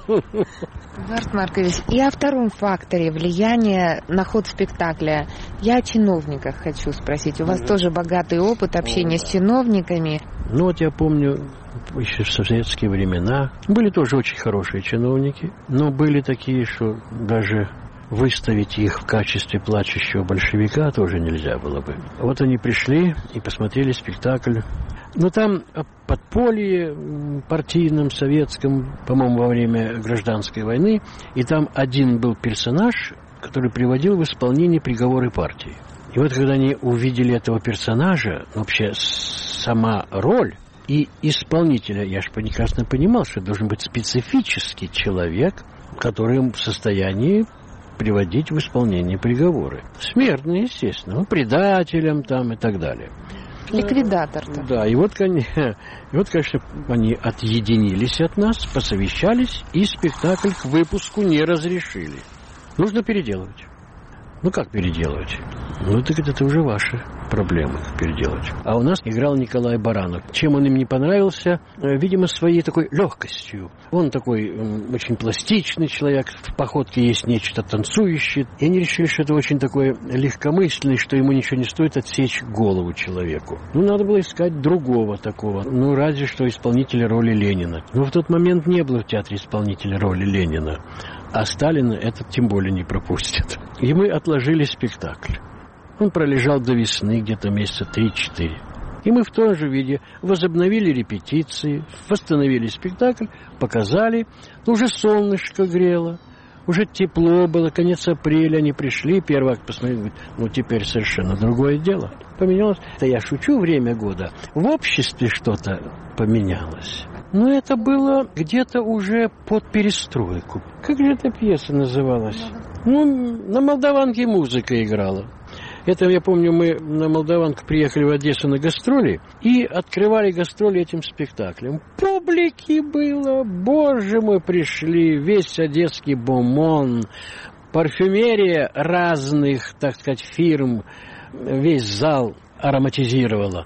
Эдуард Маркович, и о втором факторе влияния на ход спектакля. Я о чиновниках хочу спросить. У вас mm-hmm. тоже богатый опыт общения mm-hmm. с чиновниками. Ну вот я помню, еще в советские времена были тоже очень хорошие чиновники, но были такие, что даже выставить их в качестве плачущего большевика тоже нельзя было бы. Вот они пришли и посмотрели спектакль. Но там о подполье партийном, советском, по-моему, во время гражданской войны, и там один был персонаж, который приводил в исполнение приговоры партии. И вот когда они увидели этого персонажа, вообще сама роль и исполнителя, я же прекрасно понимал, что должен быть специфический человек, который в состоянии приводить в исполнение приговоры. Смертные, естественно, предателям там и так далее. Ликвидатор-то. Да, и вот, конечно, и вот, конечно, они отъединились от нас, посовещались, и спектакль к выпуску не разрешили. Нужно переделывать. Ну, как переделывать? Ну, так это уже ваши проблемы, как переделать. А у нас играл Николай Баранов. Чем он им не понравился? Видимо, своей такой легкостью. Он такой м, очень пластичный человек, в походке есть нечто танцующее. И они решили, что это очень такой легкомысленный, что ему ничего не стоит отсечь голову человеку. Ну, надо было искать другого такого. Ну, разве что исполнителя роли Ленина. Но в тот момент не было в театре исполнителя роли Ленина. А Сталина этот тем более не пропустит. И мы отложили спектакль. Он пролежал до весны, где-то месяца три-четыре. И мы в том же виде возобновили репетиции, восстановили спектакль, показали. Уже солнышко грело, уже тепло было, конец апреля, они пришли, первый акт посмотрели, говорят, ну теперь совершенно другое дело. Поменялось. Это я шучу, время года. В обществе что-то поменялось. Но это было где-то уже под перестройку. Как же эта пьеса называлась? Ну, на Молдаванке музыка играла. Это, я помню, мы на Молдаванку приехали в Одессу на гастроли и открывали гастроли этим спектаклем. Публики было, боже мой, пришли, весь одесский бомон, парфюмерия разных, так сказать, фирм, весь зал ароматизировала.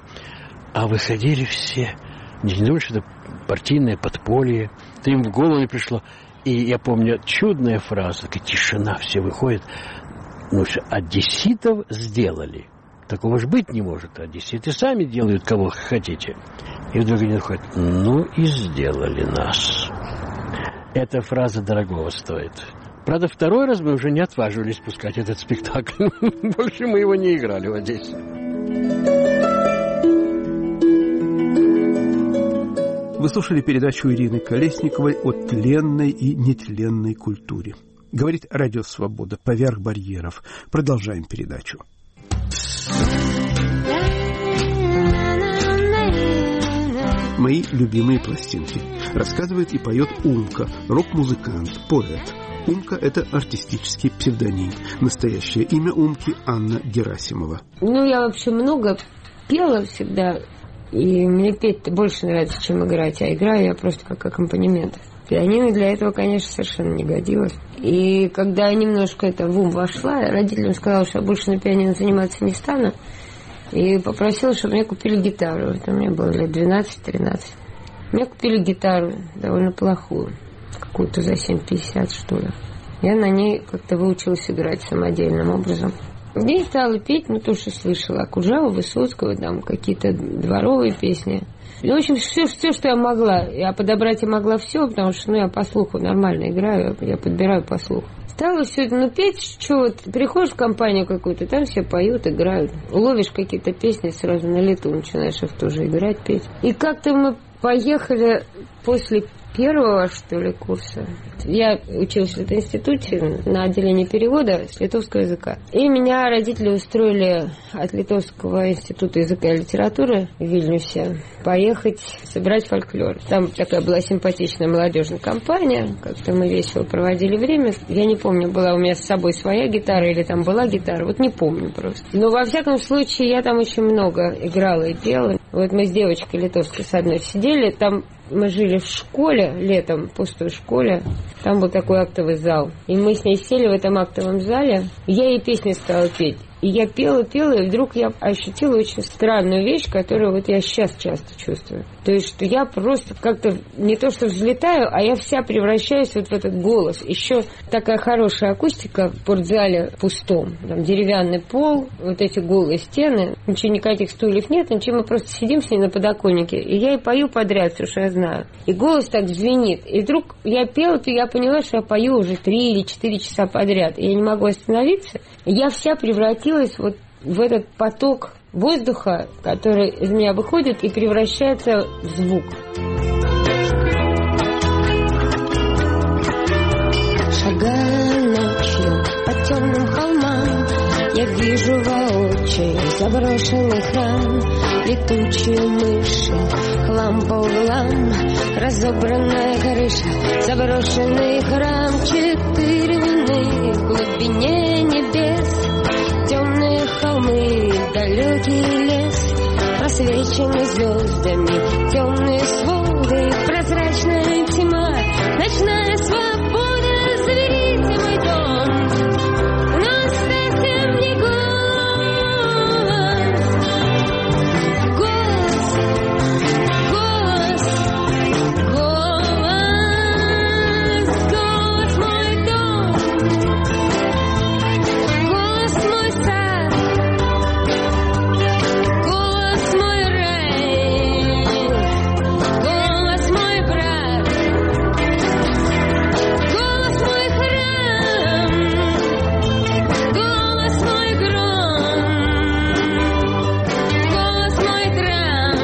А выходили все, не думаю, что это партийное подполье, это им в голову не пришло. И я помню, чудная фраза, такая тишина, все выходят. Ну что, одесситов сделали. Такого ж быть не может. Одесситы сами делают, кого хотите. И вдруг они ходят, ну и сделали нас. Эта фраза дорогого стоит. Правда, второй раз мы уже не отваживались пускать этот спектакль. Больше мы его не играли в Одессе. Вы слушали передачу Ирины Колесниковой о тленной и нетленной культуре. Говорит Радио Свобода, поверх барьеров. Продолжаем передачу. Мои любимые пластинки. Рассказывает и поет Умка, рок-музыкант, поэт. Умка – это артистический псевдоним. Настоящее имя Умки – Анна Герасимова. Ну, я вообще много пела всегда. И мне петь-то больше нравится, чем играть. А играю я просто как аккомпанемент. Пианино для этого, конечно, совершенно не годилось. И когда я немножко это в ум вошла, родителям сказала, что я больше на пианино заниматься не стану. И попросила, чтобы мне купили гитару. Это мне было лет двенадцать-тринадцать. Мне купили гитару довольно плохую. Какую-то за семь пятьдесят, что ли. Я на ней как-то выучилась играть самодельным образом. В ней стала петь, ну, то, что слышала, Акуджаву, Высоцкого, там, какие-то дворовые песни. Ну, в общем, все, все, что я могла. Я подобрать я могла все, потому что, ну, я по слуху нормально играю, я подбираю по слуху. Стала все это, ну, петь, что вот, приходишь в компанию какую-то, там все поют, играют. Ловишь какие-то песни, сразу на лету начинаешь их тоже играть, петь. И как-то мы поехали после первого, что ли, курса. Я училась в этом институте на отделении перевода с литовского языка. И меня родители устроили от Литовского института языка и литературы в Вильнюсе поехать собирать фольклор. Там такая была симпатичная молодежная компания. Как-то мы весело проводили время. Я не помню, была у меня с собой своя гитара или там была гитара. Вот не помню просто. Но во всяком случае я там очень много играла и пела. Вот мы с девочкой литовской с одной сидели. Там мы жили в школе летом, в пустой школе. Там был такой актовый зал. И мы с ней сели в этом актовом зале. Я ей песни стала петь. И я пела, пела, и вдруг я ощутила очень странную вещь, которую вот я сейчас часто чувствую. То есть, что я просто как-то не то что взлетаю, а я вся превращаюсь вот в этот голос. Еще такая хорошая акустика в спортзале пустом. Там деревянный пол, вот эти голые стены. Ничего, никаких стульев нет, ничего, мы просто сидим с ней на подоконнике. И я и пою подряд все, что я знаю. И голос так звенит. И вдруг я пела, то я поняла, что я пою уже три или четыре часа подряд. И я не могу остановиться. Я вся превратилась вот в этот поток воздуха, который из меня выходит и превращается в звук. Шагая ночью по темным холмам, я вижу воочию заброшенный храм, летучие мыши, хлам по углам, разобранная крыша, заброшенный храм, четыре луны в глубине небес, темные холмы, далекий лес, просвеченный звездами, темные своды, прозрачная тьма, ночная свобода, зовите мой дом, но оставьте мне голос, голос, голос, голос, голос мой дом, голос мой сад, голос мой рай, голос мой брат, голос мой храм, голос мой гром, голос мой драм,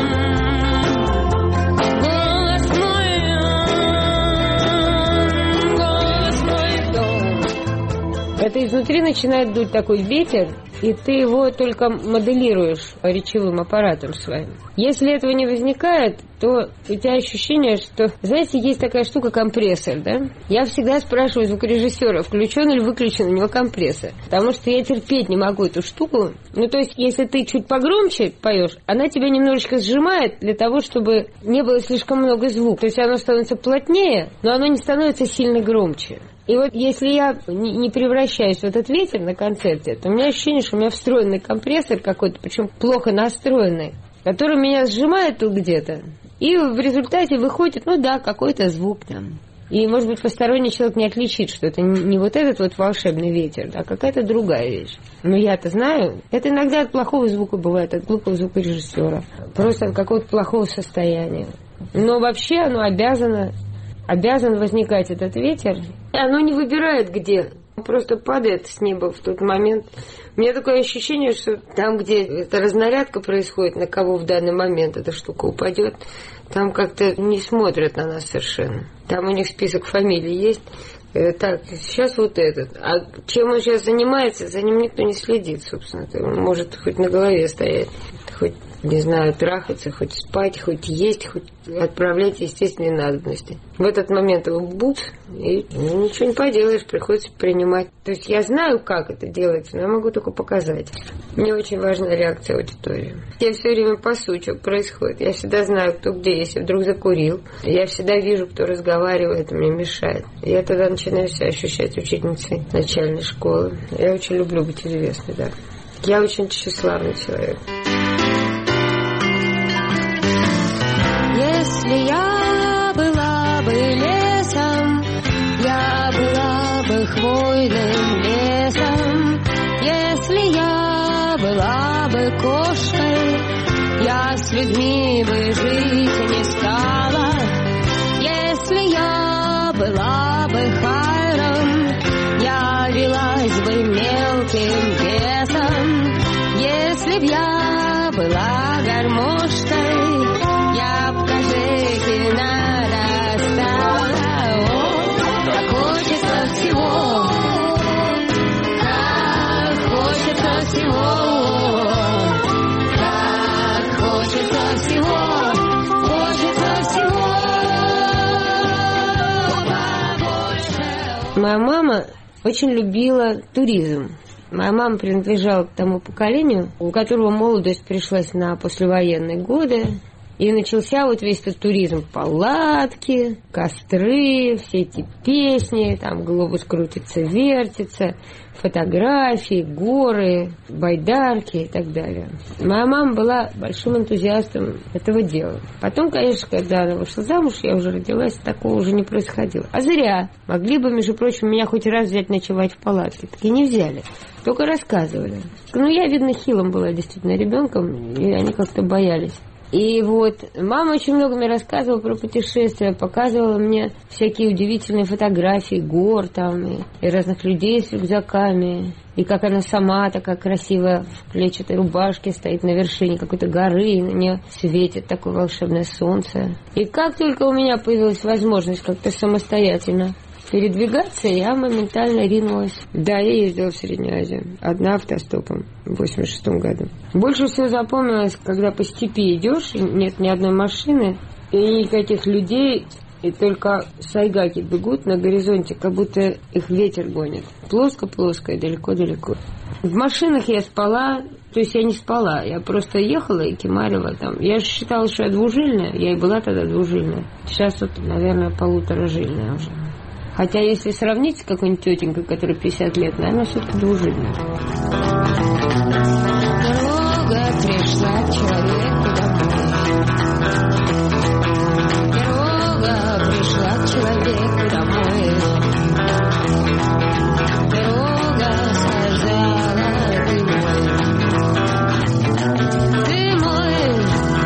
голос мой он, голос мой дом. Это изнутри начинает дуть такой ветер, и ты его только моделируешь речевым аппаратом своим. Если этого не возникает, то у тебя ощущение, что, знаете, есть такая штука компрессор, да? Я всегда спрашиваю звукорежиссера, включен или выключен у него компрессор, потому что я терпеть не могу эту штуку. Ну, то есть, если ты чуть погромче поешь, она тебя немножечко сжимает для того, чтобы не было слишком много звука. То есть, оно становится плотнее, но оно не становится сильно громче. И вот если я не превращаюсь в этот ветер на концерте, то у меня ощущение, что у меня встроенный компрессор какой-то, причем плохо настроенный, который меня сжимает тут где-то. И в результате выходит, ну да, какой-то звук там. И, может быть, посторонний человек не отличит, что это не вот этот вот волшебный ветер, а какая-то другая вещь. Но я-то знаю, это иногда от плохого звука бывает, от глупого звукорежиссера. Просто от какого-то плохого состояния. Но вообще оно обязано... Обязан возникать этот ветер. И оно не выбирает где. Он просто падает с неба в тот момент. У меня такое ощущение, что там, где эта разнарядка происходит, на кого в данный момент эта штука упадет, там как-то не смотрят на нас совершенно. Там у них список фамилий есть. Так, сейчас вот этот. А чем он сейчас занимается, за ним никто не следит, собственно. Он может хоть на голове стоять, хоть, не знаю, трахаться, хоть спать, хоть есть, хоть отправлять естественные надобности. В этот момент его бут, и ну, ничего не поделаешь, приходится принимать. То есть я знаю, как это делается, но я могу только показать. Мне очень важна реакция аудитории. Я все время пасу, что происходит. Я всегда знаю, кто где, если вдруг закурил. Я всегда вижу, кто разговаривает, мне мешает. Я тогда начинаю себя ощущать учительницей начальной школы. Я очень люблю быть известной, да. Я очень тщеславный человек. Если я была бы лесом, я была бы хвоей. бы кошкой, я с людьми бы жить не стала. Если я была бы хайром, я велась бы мелким бесом. Если б я была гармошкой, я б кожики нарастала. О, как хочется всего, как хочется всего, как хочется всего, хочется всего побольше. Моя мама очень любила туризм. Моя мама принадлежала к тому поколению, у которого молодость пришлась на послевоенные годы. И начался вот весь этот туризм. Палатки, костры, все эти песни, там глобус крутится, вертится, фотографии, горы, байдарки и так далее. Моя мама была большим энтузиастом этого дела. Потом, конечно, когда она вышла замуж, я уже родилась, такого уже не происходило. А зря. Могли бы, между прочим, меня хоть раз взять ночевать в палатке. Так и не взяли. Только рассказывали. Ну, я, видно, хилым была действительно ребенком, и они как-то боялись. И вот мама очень много мне рассказывала про путешествия, показывала мне всякие удивительные фотографии гор там, и, и разных людей с рюкзаками, и как она сама такая красивая в клетчатой рубашке стоит на вершине какой-то горы, и на нее светит такое волшебное солнце. И как только у меня появилась возможность как-то самостоятельно передвигаться, я моментально ринулась. Да, я ездила в Среднюю Азию. Одна автостопом в восемьдесят шестом году. Больше всего запомнилось, когда по степи идешь, нет ни одной машины, и никаких людей, и только сайгаки бегут на горизонте, как будто их ветер гонит. Плоско-плоско и далеко-далеко. В машинах я спала, то есть я не спала, я просто ехала и кемарила там. Я же считала, что я двужильная, я и была тогда двужильная. Сейчас вот, наверное, полуторажильная уже. Хотя, если сравнить с какой-нибудь тетенькой, которой пятьдесят лет, наверное, все-таки двужильная. Дорога пришла к человеку домой. Дорога пришла к человеку домой. Дорога сказала: ты мой, ты мой.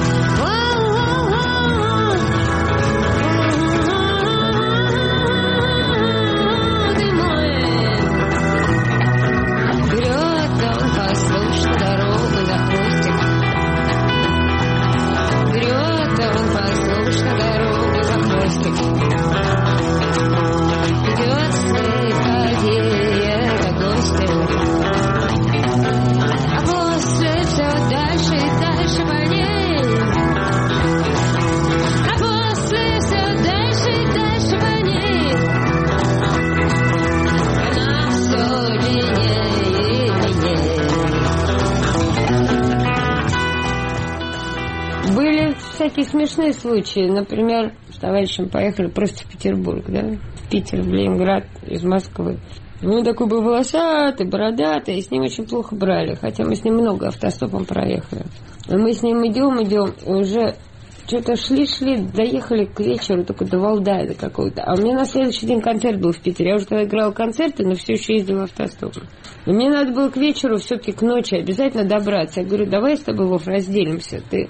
Всякие смешные случаи. Например, с товарищем поехали просто в Петербург, да? В Питер, в Ленинград, из Москвы. Ну, такой был волосатый, бородатый, и с ним очень плохо брали. Хотя мы с ним много автостопом проехали. И мы с ним идем, идем, и уже что-то шли-шли, доехали к вечеру, только до Валдая до какого-то. А у меня на следующий день концерт был в Питере. Я уже тогда играла концерты, но все еще ездила автостопом. И мне надо было к вечеру, все-таки к ночи обязательно добраться. Я говорю, давай с тобой, Вов, разделимся. Ты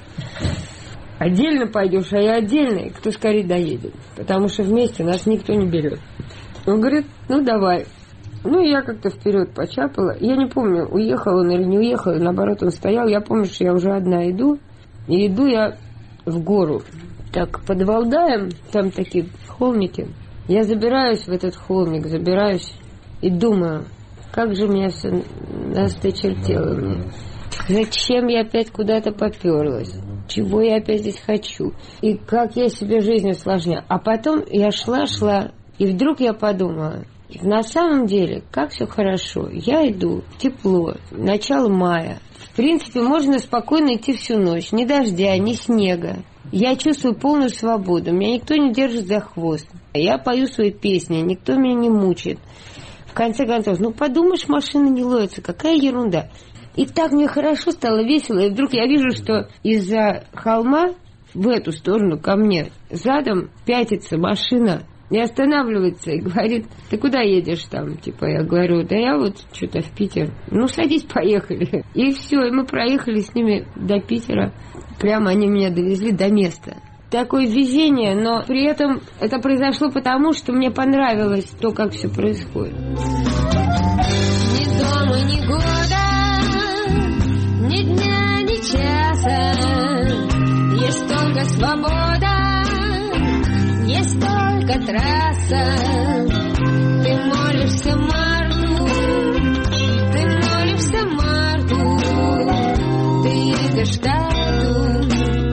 отдельно пойдешь, а я отдельно, и кто скорее доедет. Потому что вместе нас никто не берет. Он говорит, ну давай. Ну, я как-то вперед почапала. Я не помню, уехал он или не уехал, наоборот, он стоял. Я помню, что я уже одна иду. И иду я в гору. Так, под Валдаем, там такие холмики. Я забираюсь в этот холмик, забираюсь и думаю, как же меня все насточертело мне. Зачем я опять куда-то поперлась? Чего я опять здесь хочу? И как я себе жизнь усложняю? А потом я шла-шла, и вдруг я подумала, на самом деле, как все хорошо. Я иду, тепло, начало мая. В принципе, можно спокойно идти всю ночь. Ни дождя, ни снега. Я чувствую полную свободу. Меня никто не держит за хвост. Я пою свои песни, никто меня не мучает. В конце концов, ну подумаешь, машина не ловится, какая ерунда. И так мне хорошо стало, весело, и вдруг я вижу, что из-за холма в эту сторону ко мне задом пятится машина И останавливается, и говорит: ты куда едешь там? Типа, я говорю: да я вот что-то в Питер. Ну, садись, поехали. И все, и мы проехали с ними до Питера. Прямо они меня довезли до места. Такое везение, но при этом это произошло потому, что мне понравилось то, как все происходит. Ни дома, ни года, ни дня, ни часа. Есть только свобода, есть только трасса. Ты молишься Марту, ты молишься Марту, ты едешь тату.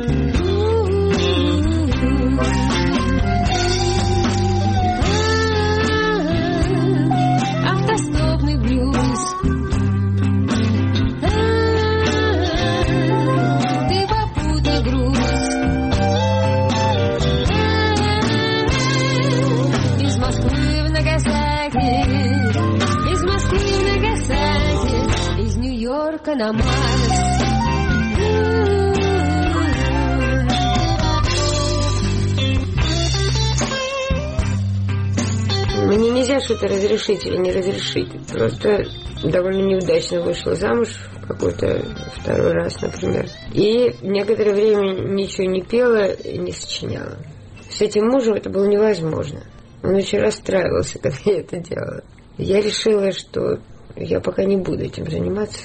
На Марс. Мне нельзя что-то разрешить или не разрешить. Просто довольно неудачно вышла замуж какой-то второй раз, например. И некоторое время ничего не пела и не сочиняла. С этим мужем это было невозможно. Он очень расстраивался, когда я это делала. Я решила, что я пока не буду этим заниматься.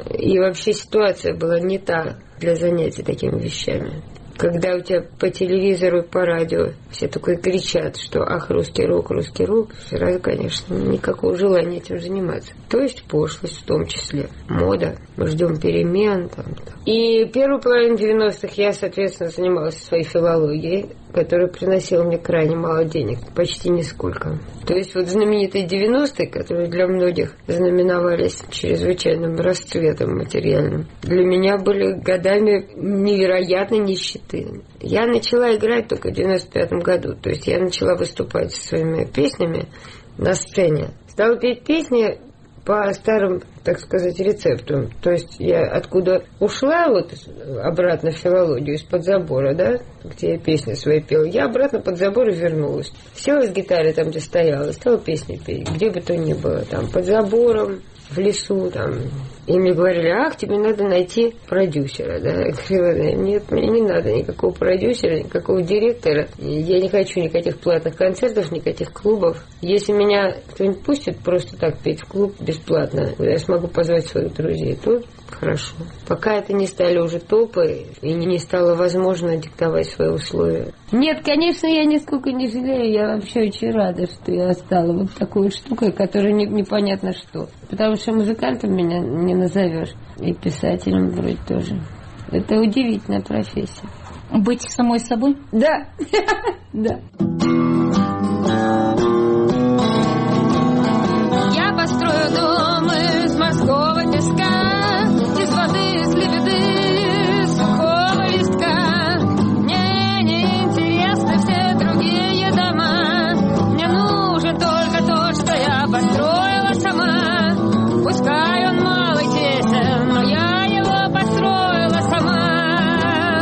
И вообще ситуация была не та для занятий такими вещами. Когда у тебя по телевизору и по радио все такое кричат, что ах, русский рок, русский рок, сразу, конечно, никакого желания этим заниматься. То есть пошлость в том числе, мода, мы ждем перемен. Там, там. И первую половину девяностых я, соответственно, занималась своей филологией, которая приносила мне крайне мало денег, почти нисколько. То есть вот знаменитые девяностые, которые для многих знаменовались чрезвычайным расцветом материальным, для меня были годами невероятной нищеты. Я начала играть только в девяносто пятом году, то есть я начала выступать со своими песнями на сцене. Стала петь песни по старым, так сказать, рецептам. То есть я откуда ушла вот обратно в филологию, из-под забора, да, где я песни свои пела, я обратно под забор и вернулась. Села с гитарой там, где стояла, стала песни петь, где бы то ни было, там, под забором, в лесу, там. И мне говорили: ах, тебе надо найти продюсера, да. Я говорила: нет, мне не надо никакого продюсера, никакого директора. Я не хочу никаких платных концертов, никаких клубов. Если меня кто-нибудь пустит просто так петь в клуб бесплатно, куда я смогу позвать своих друзей, то хорошо. Пока это не стали уже топы, и не стало возможно диктовать свои условия. Нет, конечно, я нисколько не жалею. Я вообще очень рада, что я стала вот такой вот штукой, которая не, непонятно что. Потому что музыкантом меня не назовешь. И писателем вроде тоже. Это удивительная профессия. Быть самой собой? Да. Да. Я построю дом из морского песка, из воды, из лебеды, сухого листка. Мне не интересны все другие дома. Мне нужен только то, что я построила сама. Пускай он малый, тесен, но я его построила сама.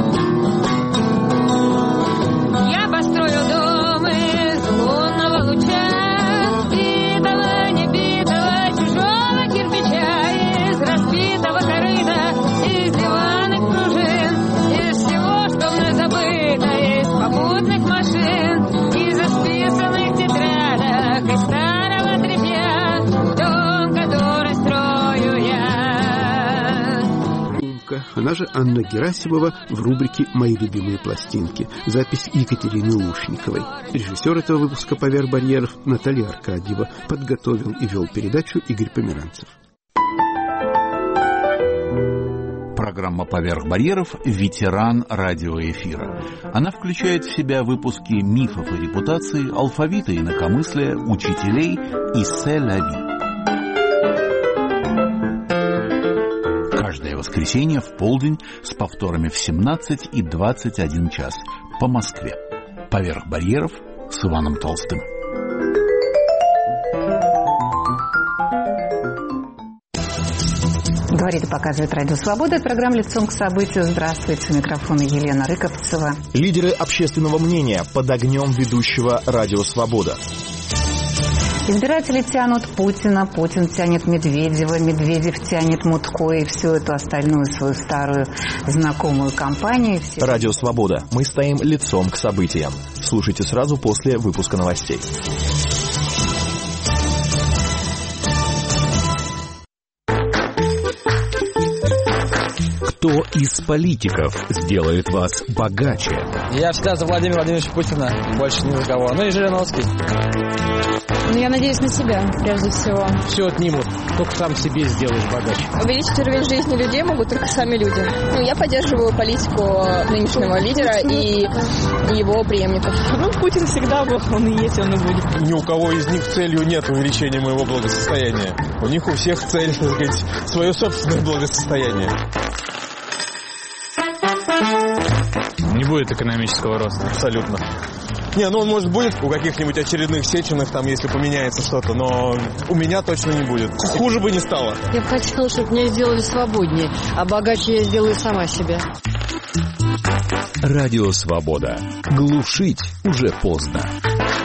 Я построю дом из лунного луча, битого, небитого, чужого кирпича, из разбитого корыта, из диванных пружин, из всего, что мне забыто, из попутных машин, из исписанных тетрадок, из старого тряпья, дом, который строю я. Умка, она же Анна Герасимова в рубрике «Мои любимые пластинки». Запись Екатерины Лушниковой. Режиссер этого выпуска «Поверх барьеров» Наталья Аркадьева. Подготовил и вел передачу Игорь Померанцев. Программа «Поверх барьеров» – ветеран радиоэфира. Она включает в себя выпуски мифов и репутаций, алфавита и инакомыслия, учителей и «Се-ля-ви». Каждое воскресенье в полдень с повторами в семнадцать и двадцать один час по Москве. «Поверх барьеров» с Иваном Толстым. Говорит и показывает Радио Свобода. Это программа «Лицом к событию». Здравствуйте. У микрофона Елена Рыковцева. Лидеры общественного мнения под огнем ведущего Радио Свобода. Избиратели тянут Путина, Путин тянет Медведева, Медведев тянет Мутко и всю эту остальную свою старую знакомую компанию. Все... Радио Свобода. Мы стоим лицом к событиям. Слушайте сразу после выпуска новостей. Кто из политиков сделает вас богаче? Я всегда за Владимира Владимировича Путина, больше ни за кого. Ну и Жириновский. Ну, я надеюсь на себя, прежде всего. Все отнимут, только сам себе сделаешь богаче. Увеличить уровень жизни людей могут только сами люди. Ну, я поддерживаю политику нынешнего лидера и его преемников. Ну, Путин всегда был, он и есть, он и будет. Ни у кого из них целью нет увеличения моего благосостояния. У них у всех цель, так сказать, свое собственное благосостояние. Не будет экономического роста. Абсолютно. Не, ну он, может, будет у каких-нибудь очередных Сеченых, там, если поменяется что-то, но у меня точно не будет. Хуже бы не стало. Я бы хотела, чтобы меня сделали свободнее, а богаче я сделаю сама себя. Радио Свобода. Глушить уже поздно.